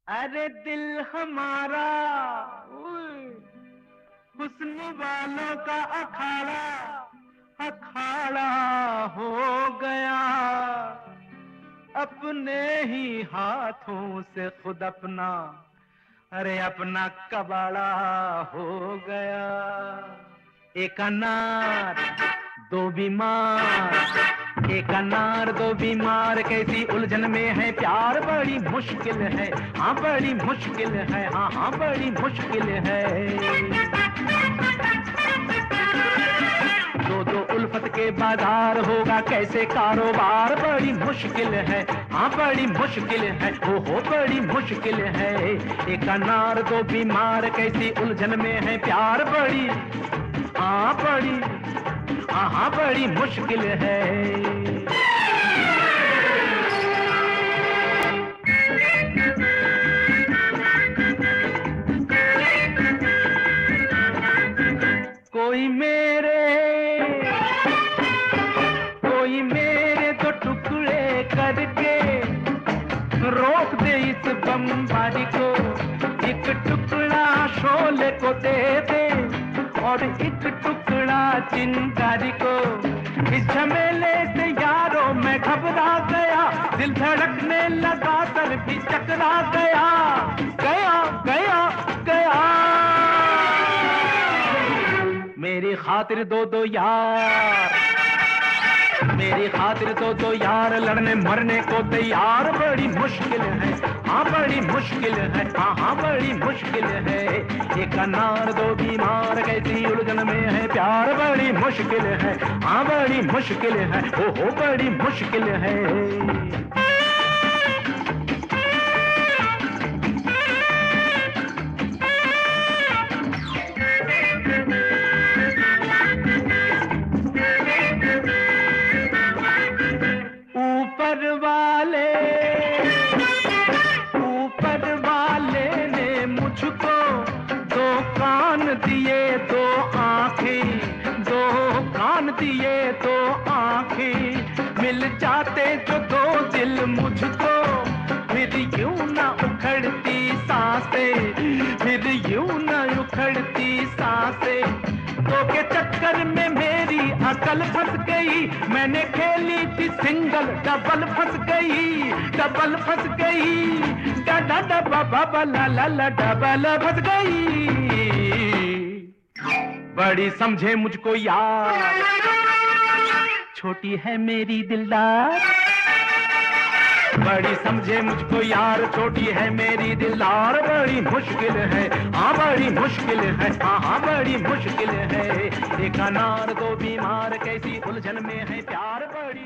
अरे दिल हमारा हुस्न वालों का अखाड़ा अखाड़ा हो गया, अपने ही हाथों से खुद अपना, अरे अपना कबाड़ा हो गया। एक अनार दो बीमार, एक अनार दो बीमार, कैसी उलझन में है प्यार, बड़ी मुश्किल है, हाँ बड़ी मुश्किल है, हाँ हाँ बड़ी मुश्किल है। दो दो उल्फत के बाजार होगा कैसे कारोबार, बड़ी मुश्किल है, हाँ बड़ी मुश्किल है, हो बड़ी मुश्किल है। एक अनार दो बीमार, कैसी उलझन में है प्यार, बड़ी हाँ बड़ी हाँ बड़ी मुश्किल है। कोई मेरे दो टुकड़े करके रोक दे इस बमबारी को, एक टुकड़ा शोले को दे दे और एक टुकड़ा चिंगारी को। इस झमेले से यारों मैं घबरा गया, दिल धड़कने लगा सर भी चकरा गया, गया गया गया। मेरी खातिर दो दो यार, मेरी खातिर दो यार, लड़ने मरने को तैयार, बड़ी मुश्किल है, हाँ बड़ी मुश्किल है, हाँ हाँ बड़ी मुश्किल है। एक अनार दो बीमार, कैसी उलझन में है प्यार, बड़ी मुश्किल है, हाँ बड़ी मुश्किल है, हो बड़ी मुश्किल है। ऊपर वाले ने मुझको दो कान दिए दो आंखें, दो कान दिए दो आंखें, मिल जाते जो दो दिल मुझको, फिर यूं ना उखड़ती सांसें, फिर यूं ना उखड़ती सांसें। दो के चक्कर में मेरी अकल फंस गई, मैंने खेली थी सिंगल, डबल फंस गई, डबल फंस गई, डा डबा ला ला ला डबल फंस गई। बड़ी समझे मुझको यार, छोटी है मेरी दिलदार, बड़ी समझे मुझको यार, छोटी है मेरी दिलदार, बड़ी मुश्किल है, हाँ बड़ी मुश्किल है, हाँ हाँ बड़ी मुश्किल है। एक अनार दो बीमार, कैसी उलझन में है प्यार, बड़ी